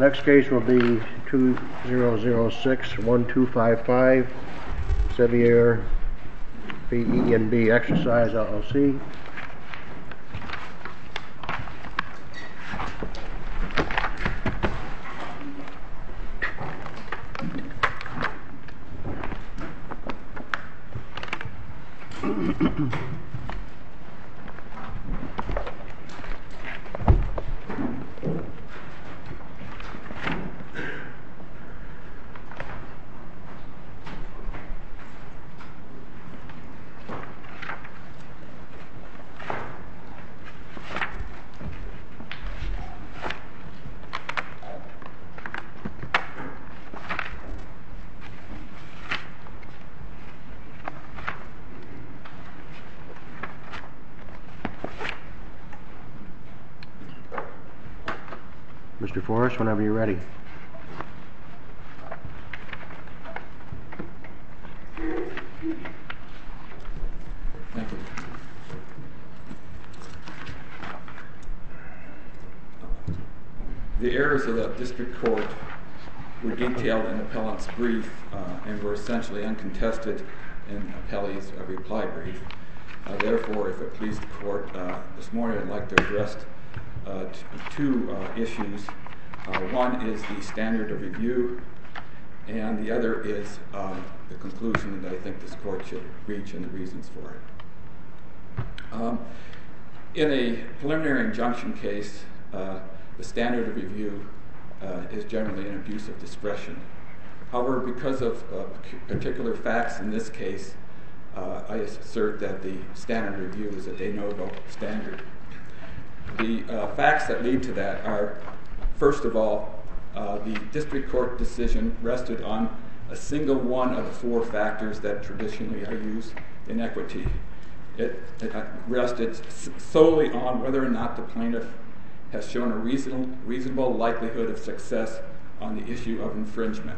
next case will be 2006-1255, Sevier B.E.N.B. Exercise LLC. Mr. Forrest, whenever you're ready. Thank you. The errors of the district court were detailed in appellant's brief and were essentially uncontested in appellee's reply brief. Therefore, if it pleases the court, this morning I'd like to address two issues. One is the standard of review, and the other is the conclusion that I think this court should reach and the reasons for it. In a preliminary injunction case, the standard of review is generally an abuse of discretion. However, because of particular facts in this case, I assert that the standard of review is a de novo standard. The facts that lead to that are, first of all, the district court decision rested on a single one of the four factors that traditionally are used in equity. It rested solely on whether or not the plaintiff has shown a reasonable likelihood of success on the issue of infringement.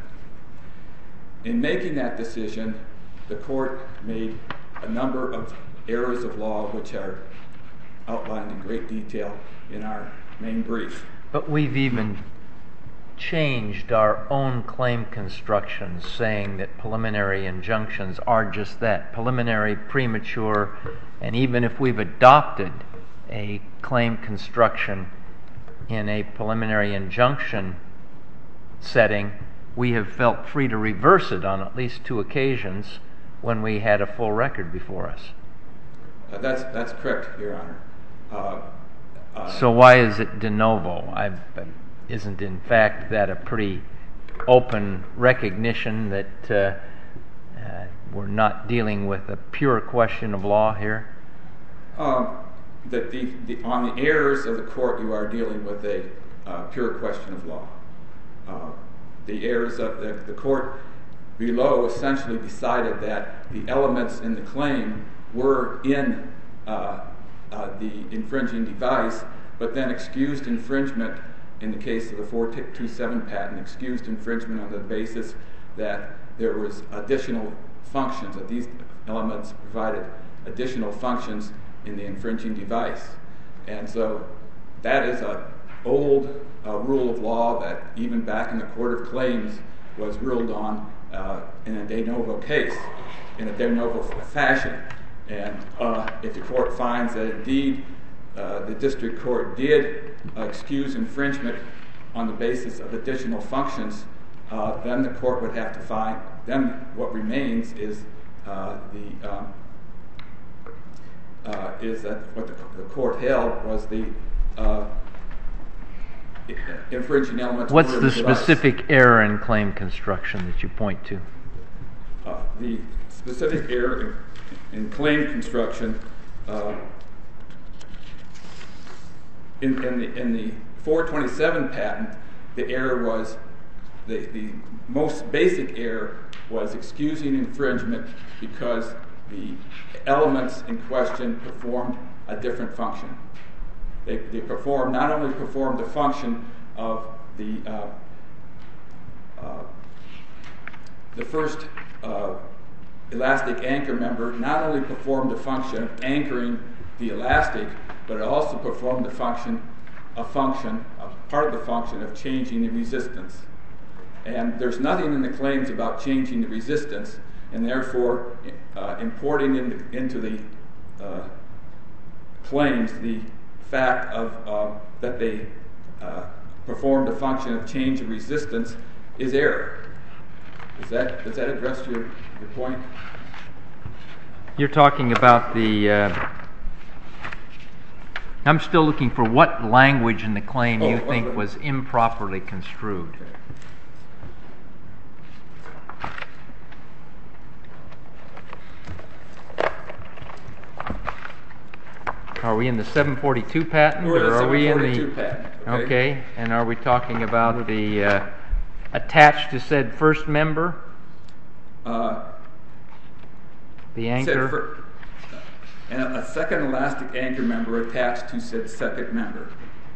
In making that decision, the court made a number of errors of law which are outlined in great detail in our main brief. But we've even changed our own claim constructions, saying that preliminary injunctions are just that, preliminary, premature, and even if we've adopted a claim construction in a preliminary injunction setting, we have felt free to reverse it on at least two occasions when we had a full record before us. That's correct, Your Honor. So why is it de novo? Isn't in fact that a pretty open recognition that we're not dealing with a pure question of law here? On the errors of the court, you are dealing with a pure question of law. The errors of the court below essentially decided that the elements in the claim were in the infringing device, but then excused infringement in the case of the 427 patent, excused infringement on the basis that there was additional functions, that these elements provided additional functions in the infringing device. And so that is an old rule of law that even back in the Court of Claims was ruled on in a de novo case, in a de novo fashion. And if the court finds that indeed the district court did excuse infringement on the basis of additional functions, then the court would have to find, then what remains is that what the court held was the infringing elements. What's the specific error in claim construction that you point to? The specific error in claim construction in the 427 patent, the error was the most basic error was excusing infringement because the elements in question performed a different function. They not only performed the function of the first elastic anchor member, not only performed the function of anchoring the elastic, but it also performed a part part of the function of changing the resistance. And there's nothing in the claims about changing the resistance, and therefore importing into the claims the fact of that they performed a function of change of resistance is error. Does that address your point? You're talking about the... I'm still looking for what language in the claim you think was improperly construed. Are we in the 742 patent? We're in the or are we in 742 patent. Okay, and are we talking about the attached to said first member? The anchor? And a second elastic anchor member attached to said second member.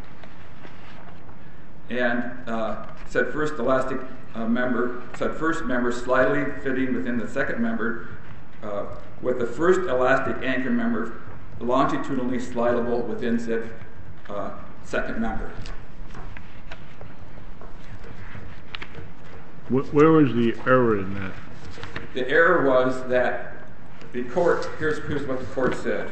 And said first elastic said first member slightly fitting within the second member, with the first elastic anchor member longitudinally slidable within said second member. Where was the error in that? The error was that the court, here's what the court said.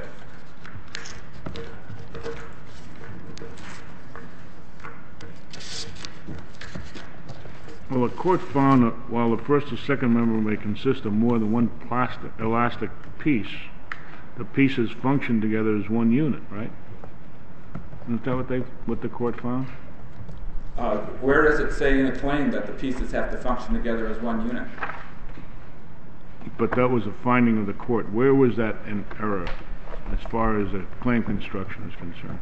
Well, the court found that while the first or second member may consist of more than one elastic piece, the pieces function together as one unit, right? Isn't that what the court found? Where does it say in the claim that the pieces have to function together as one unit? But that was a finding of the court. Where was that in error as far as the claim construction is concerned?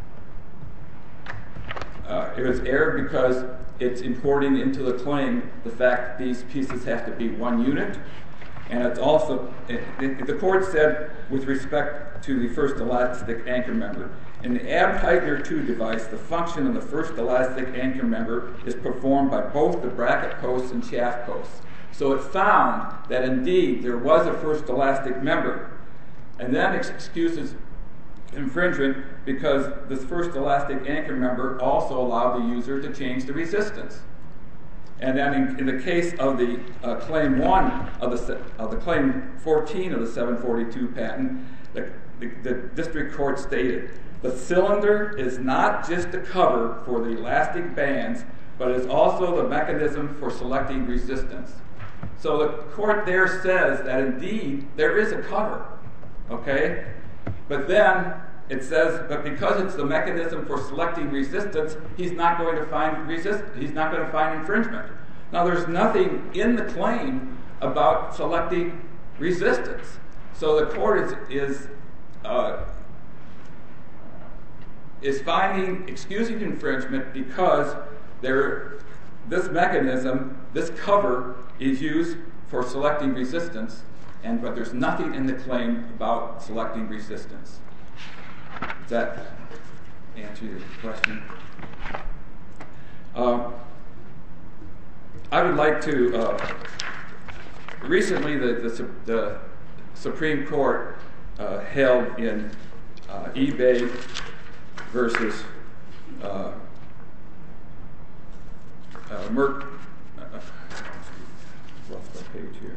It was error because it's importing into the claim the fact that these pieces have to be one unit. And it's also, the court said with respect to the first elastic anchor member, in the Abteitner 2 device, the function of the first elastic anchor member is performed by both the bracket posts and shaft posts. So it found that indeed there was a first elastic member, and then excuses infringement because this first elastic anchor member also allowed the user to change the resistance. And then in the case of the claim 1 of the claim 14 of the 742 patent, the district court stated, the cylinder is not just a cover for the elastic bands, but is also the mechanism for selecting resistance. So the court there says that indeed there is a cover, okay? But then it says, but because it's the mechanism for selecting resistance, he's not going to find infringement. Now there's nothing in the claim about selecting resistance. So the court is finding excusing infringement because this mechanism, this cover, is used for selecting resistance, but there's nothing in the claim about selecting resistance. Does that answer your question? I would like to, recently the Supreme Court held in eBay versus Merck, lost my page here.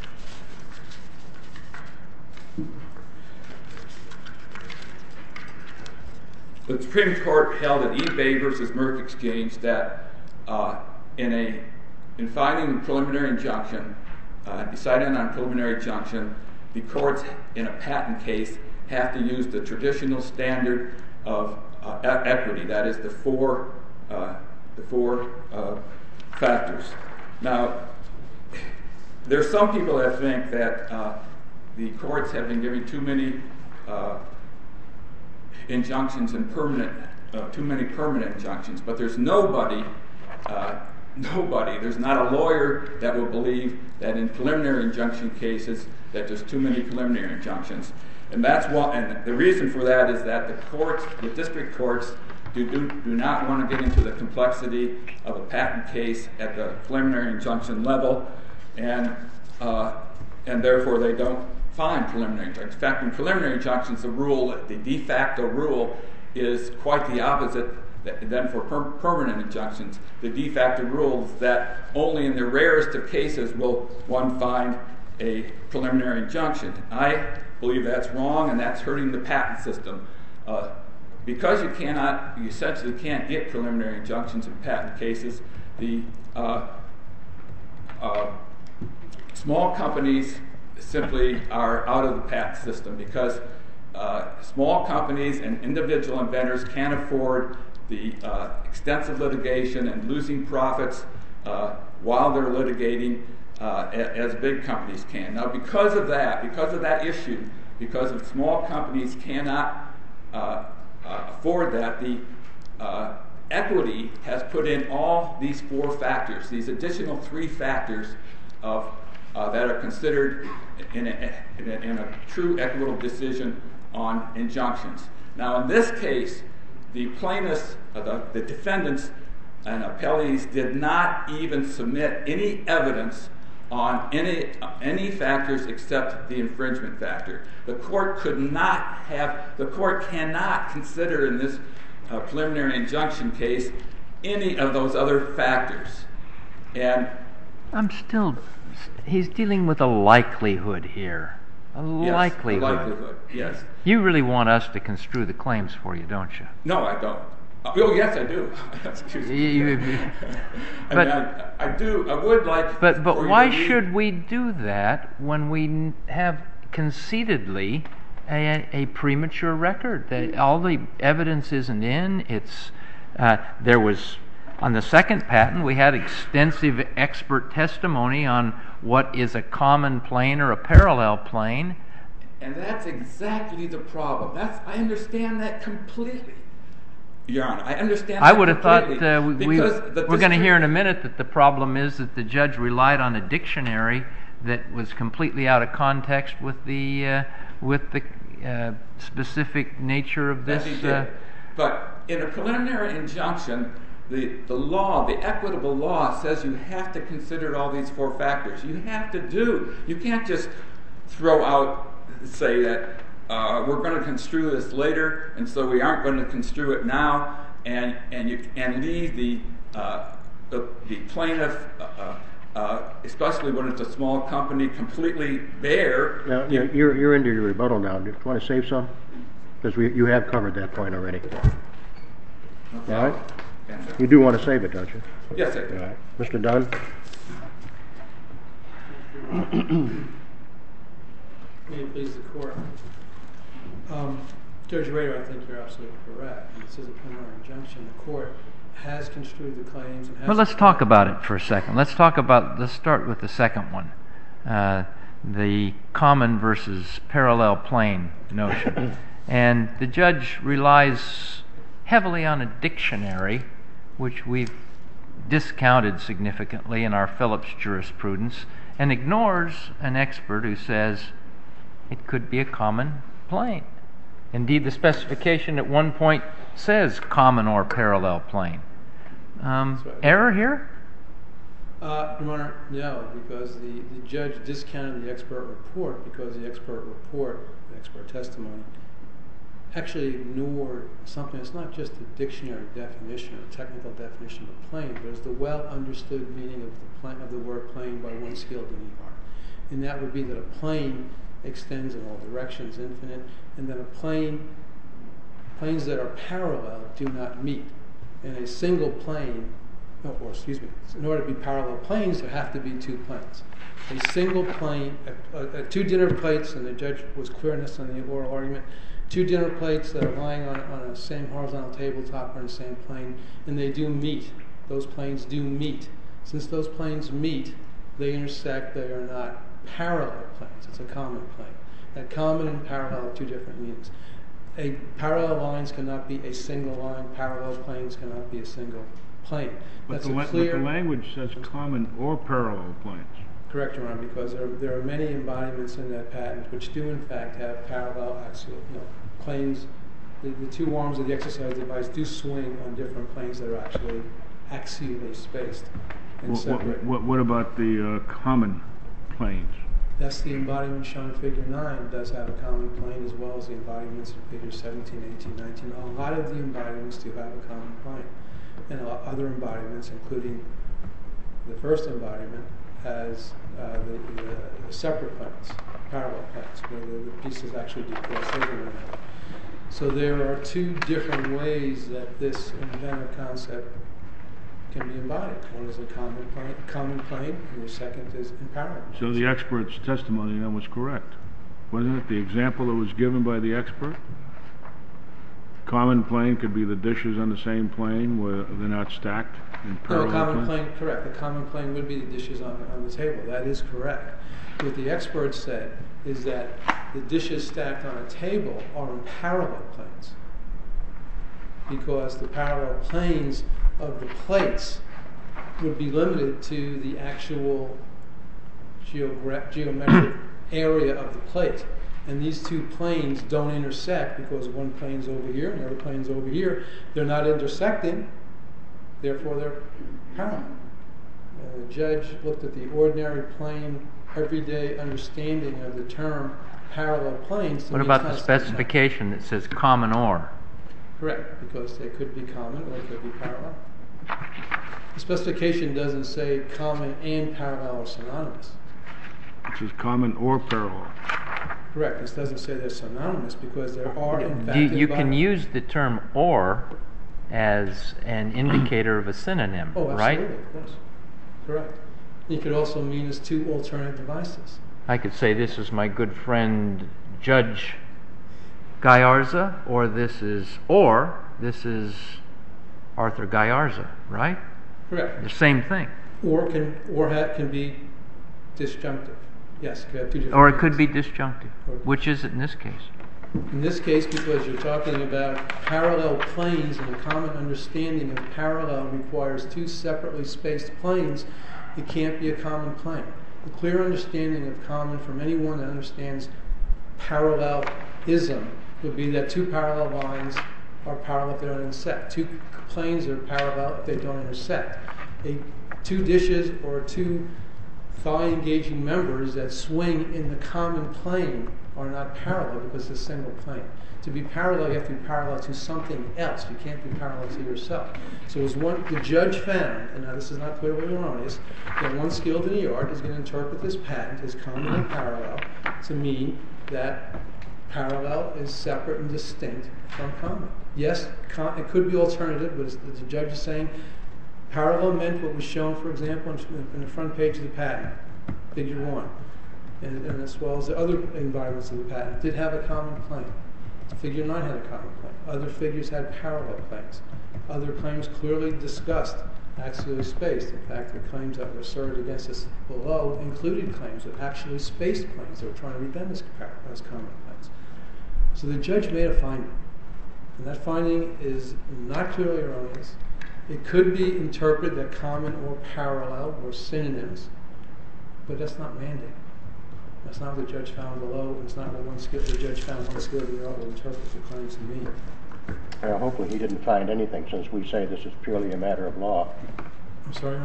The Supreme Court held in eBay versus Merck exchange that in finding a preliminary injunction, deciding on a preliminary injunction, the courts in a patent case have to use the traditional standard of equity, that is the four factors. Now, there's some people that think that the courts have been giving too many injunctions and too many permanent injunctions, but there's nobody, there's not a lawyer that will believe that in preliminary injunction cases that there's too many preliminary injunctions. And that's why, and the reason for that is that the district courts do not want to get into the complexity of a patent case at the preliminary injunction level, and therefore they don't find preliminary injunctions. In fact, in preliminary injunctions, the de facto rule is quite the opposite Then for permanent injunctions, the de facto rule is that only in the rarest of cases will one find a preliminary injunction. I believe that's wrong, and that's hurting the patent system. Because you essentially can't get preliminary injunctions in patent cases, the small companies simply are out of the patent system because small companies and individual inventors can't afford the extensive litigation and losing profits while they're litigating as big companies can. Now, because of that issue, because of small companies cannot afford that, the equity has put in all these 4 factors, these additional 3 factors that are considered in a true equitable decision on injunctions. Now, in this case, the plaintiffs, the defendants and appellees did not even submit any evidence on any factors except the infringement factor. The court cannot consider in this preliminary injunction case any of those other factors. And he's dealing with a likelihood here. A likelihood. Yes. You really want us to construe the claims for you, don't you? No, I don't. Oh, yes, I do. Excuse me. I do. I would like. But why should we do that when we have concededly a premature record? That all the evidence isn't in. There was on the second patent we had extensive expert testimony on what is a common plane or a parallel plane. And that's exactly the problem. I understand that completely. Your Honor, I understand that I would have thought we're going to hear in a minute that the problem is that the judge relied on a dictionary that was completely out of context with the specific nature of this. Yes, he did. But in a preliminary injunction, the law, the equitable law, says you have to consider all these 4 factors. You can't just throw out, say that we're going to construe this later, and so we aren't going to construe it now, and leave the plaintiff, especially when it's a small company, completely bare. Now, you're into your rebuttal now. Do you want to save some? Because you have covered that point already. Okay. All right? You do want to save it, don't you? Yes, I do. All right. Mr. Dunn? May it please the Court. Judge Rader, I think you're absolutely correct. This is a preliminary injunction. The Court has construed the claims. Well, let's talk about it for a second. Let's start with the second one, the common versus parallel plane notion. And the judge relies heavily on a dictionary, which we've discounted significantly in our Phillips jurisprudence, and ignores an expert who says it could be a common plane. Indeed, the specification at one point says common or parallel plane. Error here? Your Honor, no, because the judge discounted the expert report because the expert report, the expert testimony, actually ignored something. It's not just a dictionary definition or technical definition of a plane, but it's the well-understood meaning of the word plane by one skilled in the art. And that would be that a plane extends in all directions, infinite, and that planes that are parallel do not meet. In a single plane, in order to be parallel planes, there have to be 2 planes. A single plane, 2 dinner plates, and the judge was clear on this on the oral argument, 2 dinner plates that are lying on a same horizontal tabletop are in the same plane, and they do meet. Those planes do meet. Since those planes meet, they intersect, they are not parallel planes. It's a common plane. That common and parallel are 2 different meanings. Parallel lines cannot be a single line. Parallel planes cannot be a single plane. But the language says common or parallel planes. Correct, Your Honor, because there are many embodiments in that patent which do in fact have parallel axial planes. The 2 arms of the exercise device do swing on different planes that are actually axially spaced and separate. What about the common planes? That's the embodiment shown in Figure 9. It does have a common plane as well as the embodiments in Figures 17, 18, 19. A lot of the embodiments do have a common plane. And other embodiments, including the first embodiment, has the separate planes, parallel planes, where the pieces actually do cross over one another. So there are two different ways that this inventive concept can be embodied. One is a common plane, and the second is in parallel. So the expert's testimony then was correct, wasn't it? The example that was given by the expert? Common plane could be the dishes on the same plane where they're not stacked in parallel. No, common plane, correct. The common plane would be the dishes on the table. That is correct. What the expert said is that the dishes stacked on a table are in parallel planes, because the parallel planes of the plates would be limited to the actual geometric area of the plate. And these two planes don't intersect because one plane's over here and the other plane's over here. They're not intersecting, therefore they're parallel. The judge looked at the ordinary plain, everyday understanding of the term parallel planes. What about the specification that says common or? Correct, because they could be common or they could be parallel. The specification doesn't say common and parallel are synonymous. It says common or parallel. Correct. This doesn't say they're synonymous because there are, in fact, You can use the term or as an indicator of a synonym, oh, right? absolutely, of course. Correct. It could also mean as two alternate devices. I could say this is my good friend Judge Gallarza, or this is Arthur Gallarza, right? Correct. The same thing. Or can be disjunctive. Yes, you have two different. Or it meanings. could be disjunctive. Which is it in this case? In this case, because you're talking about parallel planes, and a common understanding of parallel requires two separately spaced planes, it can't be a common plane. The clear understanding of common from anyone that understands parallelism would be that two parallel lines are parallel if they don't intersect. Two planes are parallel if they don't intersect. Two dishes or two thigh-engaging members that swing in the common plane are not parallel because it's a single plane. To be parallel, you have to be parallel to something else. You can't be parallel to yourself. So as the judge found, and now this is not clearly erroneous, that one skilled in the art is going to interpret this patent as common and parallel to mean that parallel is separate and distinct from common. Yes, it could be alternative, but the judge is saying parallel meant what was shown, for example, in the front page of the patent, Figure 1, and as well as the other environments of the patent, did have a common plane. Figure 9 had a common plane. Other figures had parallel planes. Other claims clearly discussed axially spaced. In fact, the claims that were asserted against us below included claims of actually spaced planes. They were trying to read them as common planes. So the judge made a finding, and that finding is not clearly erroneous. It could be interpreted that common or parallel were synonyms, but that's not mandated. That's not what the judge found below. It's not what the judge found one skilled in the art will interpret the claims to mean. Hopefully he didn't find anything, since we say this is purely a matter of law. I'm sorry?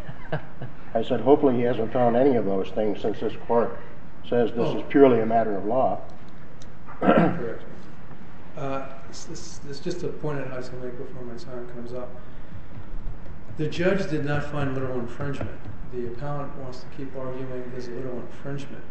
I said hopefully he hasn't found any of those things, since this court says this is purely a matter of law. Correct. This is just a point I'd like to make before my time comes up. The judge did not find literal infringement. The appellant wants to keep arguing there's literal infringement.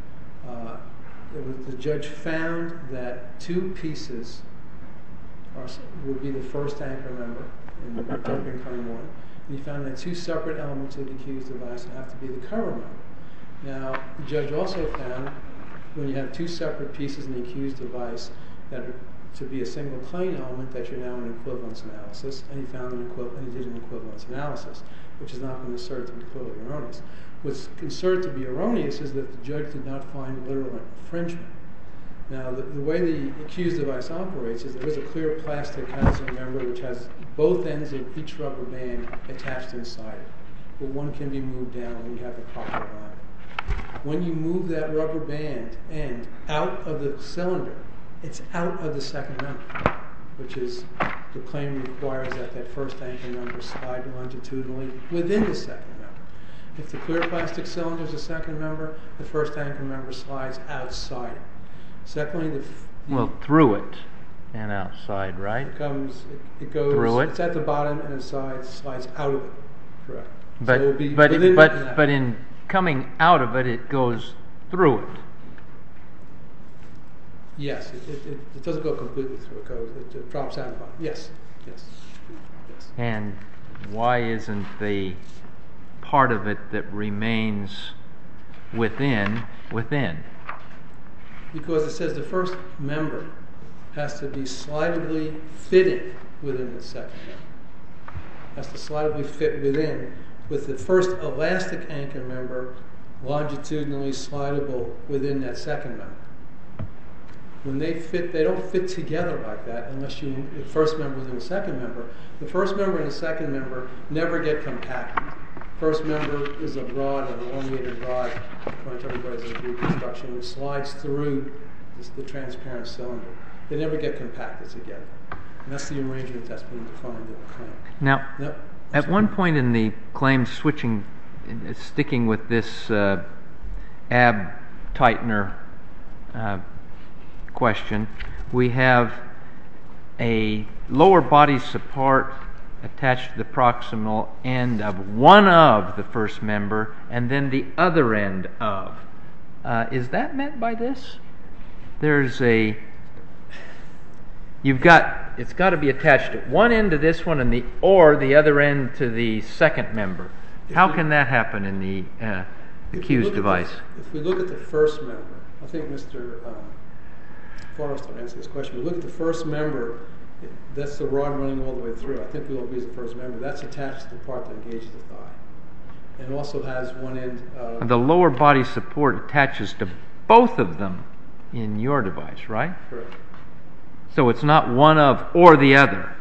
The judge found that two pieces would be the first anchor member in interpreting Claim 1. And he found that two separate elements of the accused device have to be the cover member. Now, the judge also found when you have two separate pieces in the accused device that are to be a single claim element, that you're now in equivalence analysis, and he found he did an equivalence analysis, which has not been asserted to be clearly erroneous. What's considered to be erroneous is that the judge did not find literal infringement. Now, the way the accused device operates is there is a clear plastic housing member which has both ends of each rubber band attached inside it, but one can be moved down when you have the proper alignment. When you move that rubber band end out of the cylinder, it's out of the second member, which is the claim requires that first anchor member slide longitudinally within the second member. If the clear plastic cylinder is the second member, the first anchor member slides outside it. Secondly, through it and outside, right? it goes through it. It's at the bottom and it slides out of it. Correct. But So it will be but within but and out. but in coming out of it, it goes through it. Yes, it doesn't go completely through. It drops out of the bottom. Yes. And why isn't the part of it that remains within? Because it says the first member has to be slidably fitted within the second member. Has to slidably fit within, with the first elastic anchor member longitudinally slidable within that second member. When they fit, they don't fit together like that unless the first member within the second member. The first member and the second member never get compacted. First member is a rod, an elongated rod, according to everybody's agreed construction, which slides through the transparent cylinder. They never get compacted together. And that's the arrangement that's been defined in the claim. Now, at one point in the claim, sticking with this ab tightener question, we have a lower body support attached to the proximal end of one of the first member and then the other end of. Is that meant by this? It's got to be attached at one end to this one and the other end to the second member. How can that happen in the accused device? If we look at the first member, I think Mr. Forrester answered this question. We look at the first member, that's the rod running all the way through. I think we will be the first member. That's attached to the part that engages the thigh. And it also has one end. The lower body support attaches to both of them in your device, right? Correct. So it's not one of or the other.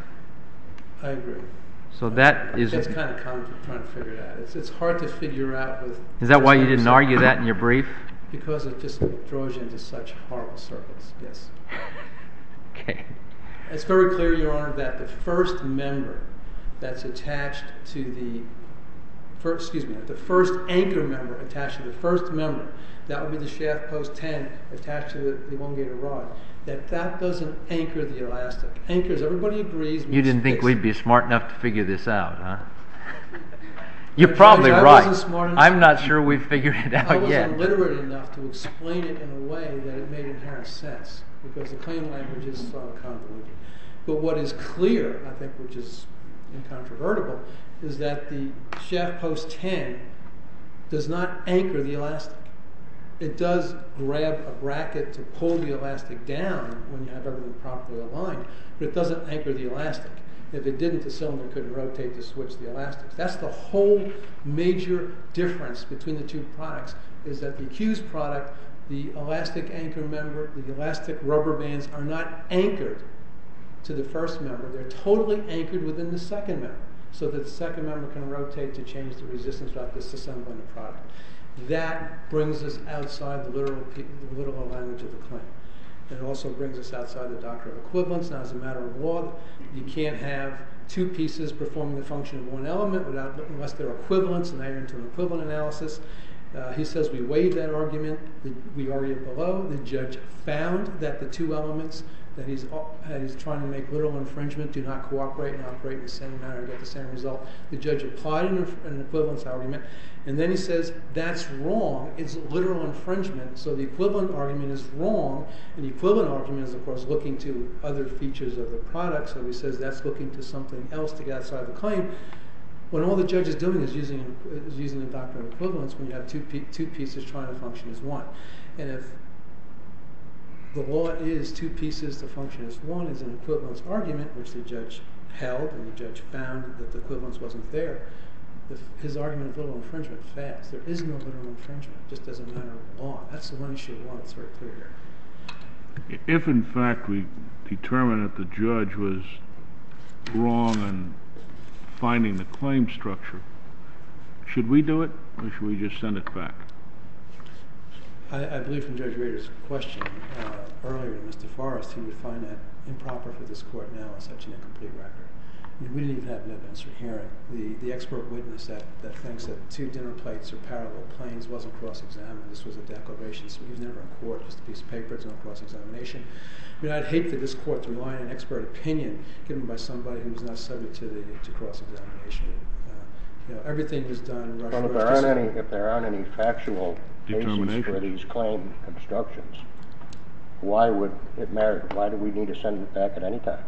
I agree. So that is. That's kind of common trying to figure it out. It's hard to figure out with. Is that why you didn't argue that in your brief? Because it just draws you into such horrible circles. Yes. Okay. It's very clear, Your Honor, that the first member that's attached to the first anchor member attached to the first member, that would be the shaft post 10 attached to the elongated rod, that doesn't anchor the elastic. Anchors, everybody agrees. You didn't think we'd be smart enough to figure this out, huh? You're You're probably right. Smart enough. I'm not sure we've figured it out I yet. wasn't literate enough to explain it in a way that it made inherent sense, because the claim language is so convoluted. But what is clear, I think, which is incontrovertible, is that the shaft post 10 does not anchor the elastic. It does grab a bracket to pull the elastic down when you have everything properly aligned, but it doesn't anchor the elastic. If it didn't, the cylinder couldn't rotate to switch the elastics. That's the whole major difference between the two products, is that the accused product, the elastic anchor member, the elastic rubber bands are not anchored to the first member. They're totally anchored within the second member, so that the second member can rotate to change the resistance without disassembling the product. That brings us outside the literal language of the claim. It also brings us outside the doctrine of equivalence. Now, as a matter of law, you can't have two pieces performing the function of one element unless they're equivalents, and now you're into an equivalent analysis. He says we waive that argument. We argue below. The judge found that the two elements that he's trying to make literal infringement do not cooperate and operate in the same manner and get the same result. The judge applied an equivalence argument, and then he says that's wrong. It's literal infringement, so the equivalent argument is wrong, and the equivalent argument is, of course, looking to other features of the product, so he says that's looking to something else to get outside the claim, when all the judge is doing is using the doctrine of equivalence when you have two pieces trying to function as one. And if the law is two pieces to function as one is an equivalence argument, which the judge held, and the judge found that the equivalence wasn't there, his argument of literal infringement fails. There is no literal infringement, just as a matter of law. That's the one issue of law that's very clear here. If, in fact, we determine that the judge was wrong in finding the claim structure, should we do it, or should we just send it back? I believe from Judge Rader's question earlier to Mr. Forrest, he would find that improper for this court now on such an incomplete record. We didn't even have an evidentiary hearing. The expert witness that thinks that two dinner plates are parallel planes wasn't cross-examined. This was a declaration, so he was never in court, just a piece of paper, it's no cross-examination. I mean, I'd hate for this court to rely on an expert opinion given by somebody who's not subject to cross-examination. Everything was done rush. Well, if there aren't any factual basis for these claim constructions, why would it matter? Why do we need to send it back at any time?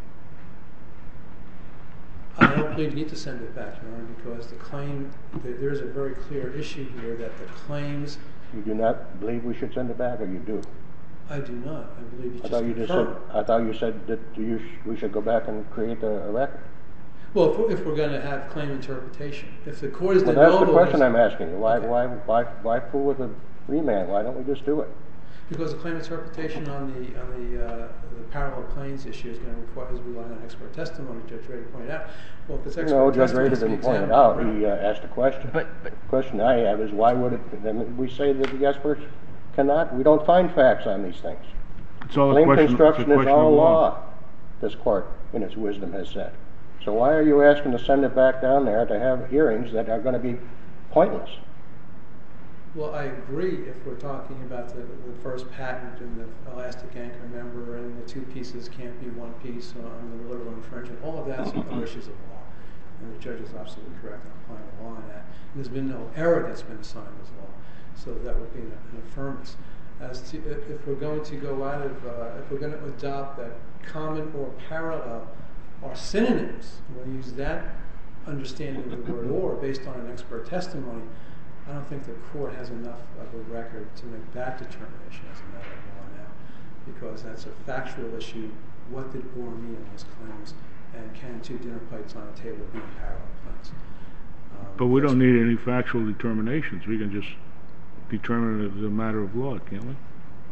I don't believe you need to send it back, Your Honor, because the claim, there's a very clear issue here that the claims... You do not believe we should send it back, or you do? I do not. I believe you just confirmed. I thought you said that we should go back and create a record. Well, if we're going to have claim interpretation. If the court is... Well, that's the question I'm asking you. Why fool with a remand? Why don't we just do it? Because the claim interpretation on the parallel planes issue is going to require us to rely on expert testimony, Judge Rader pointed out. Well, if it's expert Judge Rader didn't point it out. He asked a question. The question I have is why would it... we say that the experts cannot... We don't find facts on these things. Claim construction is all law, this court, in its wisdom, has said. So why are you asking to send it back down there to have hearings that are going to be pointless? Well, I agree if we're talking about the first patent and the elastic anchor member and the two pieces can't be one piece on the literal infringement. All of that's issues of law. And the judge is absolutely correct in applying the law on that. And there's been no error that's been assigned as law. So that would be an affirmance. As to if we're going to go out of, if we're going to adopt that common or parallel are synonyms, and we'll use that understanding of the word or based on an expert testimony, I don't think the court has enough of a record to make that determination as a matter of law now, because that's a factual issue. What did or mean in those claims, and can two dinner plates on a table be parallel planes? But we don't need any factual determinations. We can just determine it as a matter of law, can't we?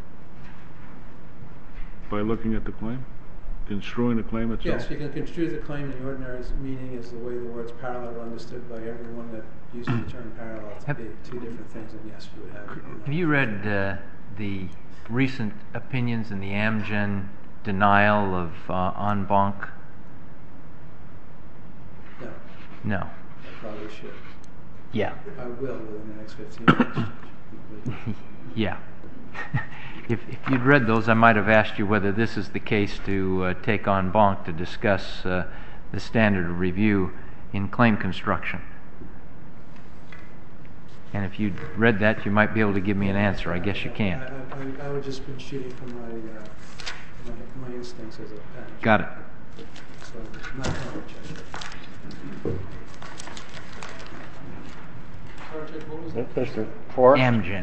By looking at the claim? Construing the claim itself? Yes, you can construe the claim in the ordinary meaning as the way the words parallel are understood by everyone that uses the term parallel to be two different things, and yes, you would have. Have you read the recent opinions in the Amgen denial of en banc? No. No. I probably should. Yeah. I will within the next 15 minutes. Yeah. If you'd read those, I might have asked you whether this is the case to take en banc to discuss the standard of review in claim construction. And if you'd read that, you might be able to give me an answer. I guess you can't. I would just been shooting from my instincts as a patent. Got it. So not what was that? Mr. Forrest? Amgen.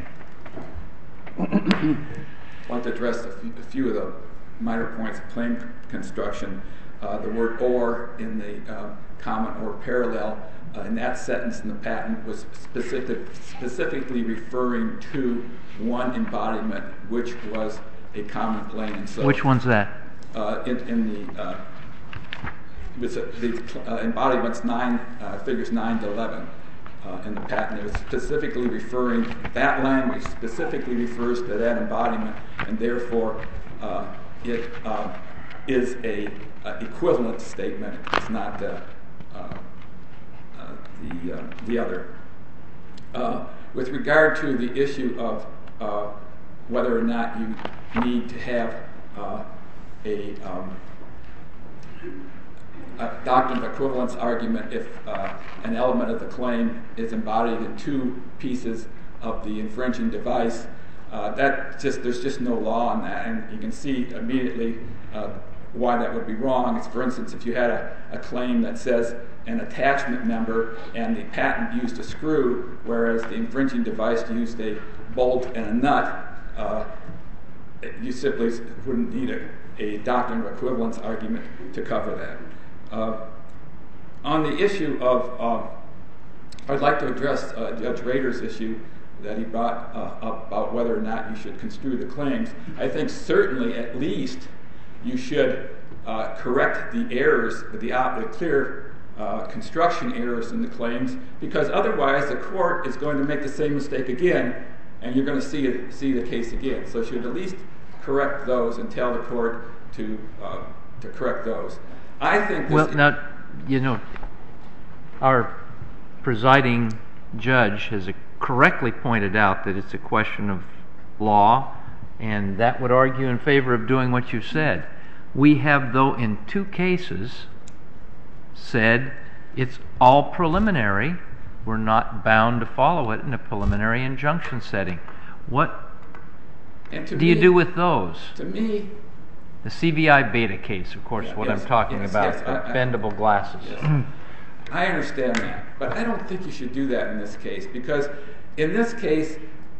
I want to address a few of the minor points of claim construction. The word or in the common or parallel in that sentence in the patent was specifically referring to one embodiment, which was a common plane. And so, which one's that? In the embodiments figures 9 to 11. In the patent, it was specifically referring, that language specifically refers to that embodiment, and therefore it is a equivalent statement. It's not the other. With regard to the issue of whether or not you need to have a doctrine of equivalence argument if an element of the claim is embodied in two pieces of the infringing device. There's just no law on that, and you can see immediately why that would be wrong. It's, for instance, if you had a claim that says an attachment member and the patent used a screw, whereas the infringing device used a bolt and a nut, you simply wouldn't need a doctrine of equivalence argument to cover that. On the issue of, I'd like to address Judge Rader's issue that he brought up about whether or not you should construe the claims. I think certainly, at least, you should correct the errors, the clear construction errors in the claims, because otherwise the court is going to make the same mistake again, and you're going to see the case again. So you should at least correct those and tell the court to correct those. I think. Well, now, our presiding judge has correctly pointed out that it's a question of law, and that would argue in favor of doing what you said. We have, though, in 2 cases said it's all preliminary. We're not bound to follow it in a preliminary injunction setting. What do you do with those? To me, the CVI Beta case, of course, what I'm talking about, the bendable glasses. Yes. I understand that, but I don't think you should do that in this case, because in this case...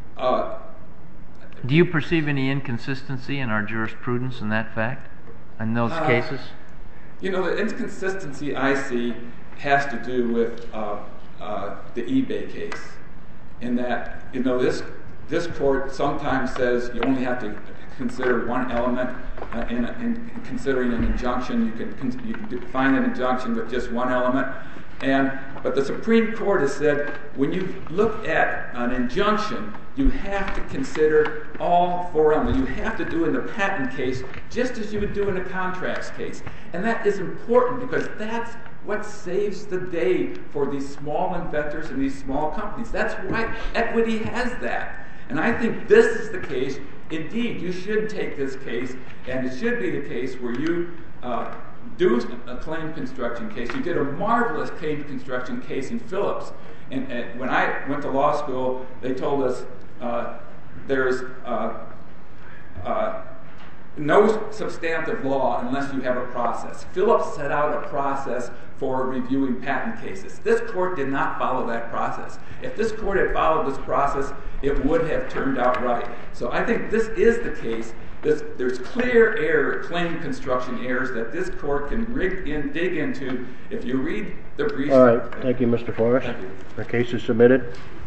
do you perceive any inconsistency in our jurisprudence in that fact, in those cases? The inconsistency I see has to do with the eBay case, in that, this court sometimes says you only have to consider one element in considering an injunction. You can find an injunction with just one element. But the Supreme Court has said when you look at an injunction, you have to consider all 4 elements. You have to do in the patent case just as you would do in a contracts case. And that is important because that's what saves the day for these small inventors and these small companies. That's why equity has that. And I think this is the case. Indeed, you should take this case, and it should be the case where you do a claim construction case. You did a marvelous claim construction case in Phillips. And when I went to law school, they told us there's no substantive law unless you have a process. Phillips set out a process for reviewing patent cases. This court did not follow that process. If this court had followed this process, it would have turned out right. So I think this is the case. There's clear error, claim construction errors that this court can dig into if you read the brief. All right. Thank you, Mr. Forrest. Thank you. The case is submitted.